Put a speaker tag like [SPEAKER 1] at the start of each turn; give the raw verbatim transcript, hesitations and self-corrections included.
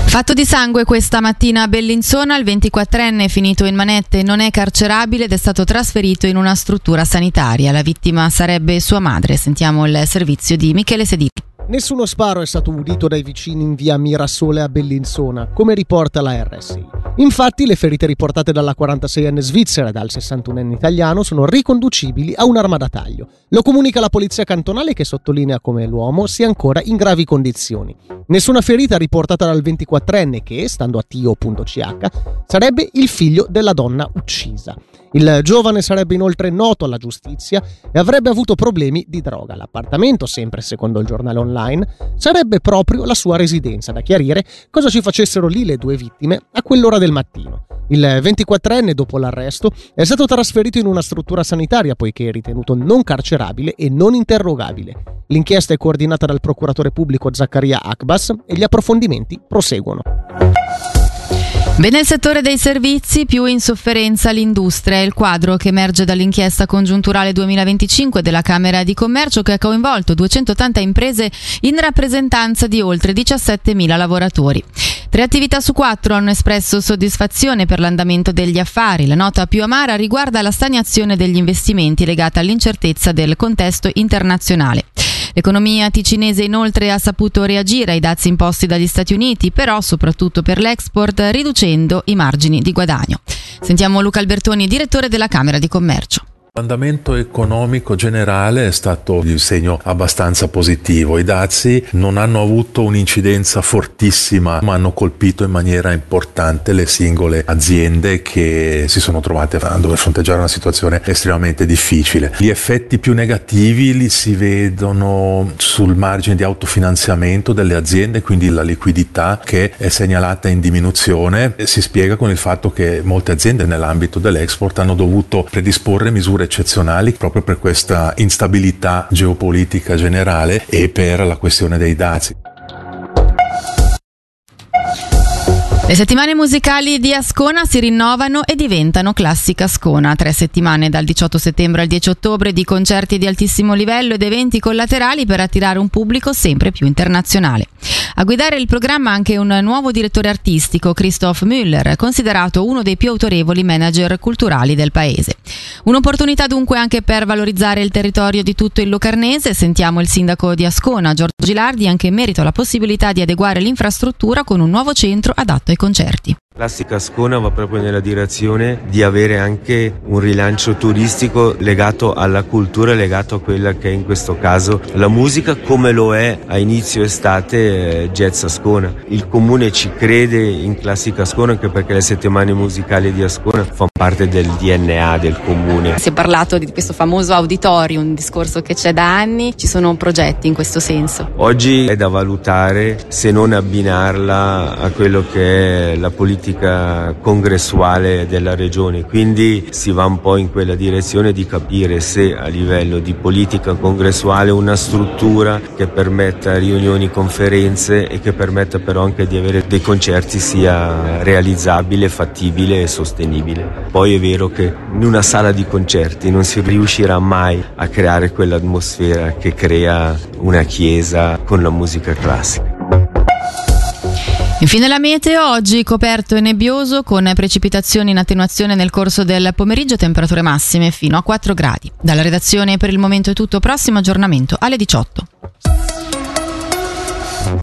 [SPEAKER 1] Fatto di sangue questa mattina a Bellinzona, il ventiquattrenne finito in manette non è carcerabile ed è stato trasferito in una struttura sanitaria. La vittima sarebbe sua madre. Sentiamo il servizio di Michele Sedilli.
[SPEAKER 2] Nessuno sparo è stato udito dai vicini in via Mirasole a Bellinzona, come riporta la R S I. Infatti, le ferite riportate dalla quarantaseienne svizzera e dal sessantunenne italiano sono riconducibili a un'arma da taglio. Lo comunica la polizia cantonale, che sottolinea come l'uomo sia ancora in gravi condizioni. Nessuna ferita riportata dal ventiquattrenne che, stando a T I O punto C H, sarebbe il figlio della donna uccisa. Il giovane sarebbe inoltre noto alla giustizia e avrebbe avuto problemi di droga. L'appartamento, sempre secondo il giornale online, sarebbe proprio la sua residenza. Da chiarire cosa ci facessero lì le due vittime a quell'ora del mattino. Il ventiquattrenne, dopo l'arresto, è stato trasferito in una struttura sanitaria poiché è ritenuto non carcerabile e non interrogabile. L'inchiesta è coordinata dal procuratore pubblico Zaccaria Akbas e gli approfondimenti proseguono.
[SPEAKER 1] Bene il settore dei servizi, più in sofferenza l'industria. È il quadro che emerge dall'inchiesta congiunturale duemilaventicinque della Camera di Commercio, che ha coinvolto duecentottanta imprese in rappresentanza di oltre diciassettemila lavoratori. Tre attività su quattro hanno espresso soddisfazione per l'andamento degli affari. La nota più amara riguarda la stagnazione degli investimenti legata all'incertezza del contesto internazionale. L'economia ticinese inoltre ha saputo reagire ai dazi imposti dagli Stati Uniti, però soprattutto per l'export, riducendo i margini di guadagno. Sentiamo Luca Albertoni, direttore della Camera di Commercio.
[SPEAKER 3] L'andamento economico generale è stato di segno abbastanza positivo. I dazi non hanno avuto un'incidenza fortissima, ma hanno colpito in maniera importante le singole aziende che si sono trovate a dover fronteggiare una situazione estremamente difficile. Gli effetti più negativi li si vedono sul margine di autofinanziamento delle aziende, quindi la liquidità che è segnalata in diminuzione. Si spiega con il fatto che molte aziende nell'ambito dell'export hanno dovuto predisporre misure eccezionali proprio per questa instabilità geopolitica generale e per la questione dei dazi.
[SPEAKER 1] Le settimane musicali di Ascona si rinnovano e diventano Classica Ascona. Tre settimane dal diciotto settembre al dieci ottobre di concerti di altissimo livello ed eventi collaterali per attirare un pubblico sempre più internazionale. A guidare il programma anche un nuovo direttore artistico, Christoph Müller, considerato uno dei più autorevoli manager culturali del paese. Un'opportunità dunque anche per valorizzare il territorio di tutto il Locarnese. Sentiamo il sindaco di Ascona, Giorgio Gilardi, anche in merito alla possibilità di adeguare l'infrastruttura con un nuovo centro adatto ai concerti.
[SPEAKER 4] Classica Ascona va proprio nella direzione di avere anche un rilancio turistico legato alla cultura, legato a quella che è in questo caso la musica, come lo è a inizio estate eh, Jazz Ascona. Il comune ci crede in Classica Ascona anche perché le settimane musicali di Ascona fanno parte del D N A del comune.
[SPEAKER 1] Si è parlato di questo famoso auditorium, un discorso che c'è da anni, ci sono progetti in questo senso.
[SPEAKER 4] Oggi è da valutare se non abbinarla a quello che è la politica congressuale della regione, quindi si va un po' in quella direzione di capire se a livello di politica congressuale una struttura che permetta riunioni, conferenze e che permetta però anche di avere dei concerti sia realizzabile, fattibile e sostenibile. Poi è vero che in una sala di concerti non si riuscirà mai a creare quell'atmosfera che crea una chiesa con la musica classica.
[SPEAKER 1] Infine la meteo, oggi coperto e nebbioso con precipitazioni in attenuazione nel corso del pomeriggio, temperature massime fino a quattro gradi. Dalla redazione per il momento è tutto, prossimo aggiornamento alle diciotto.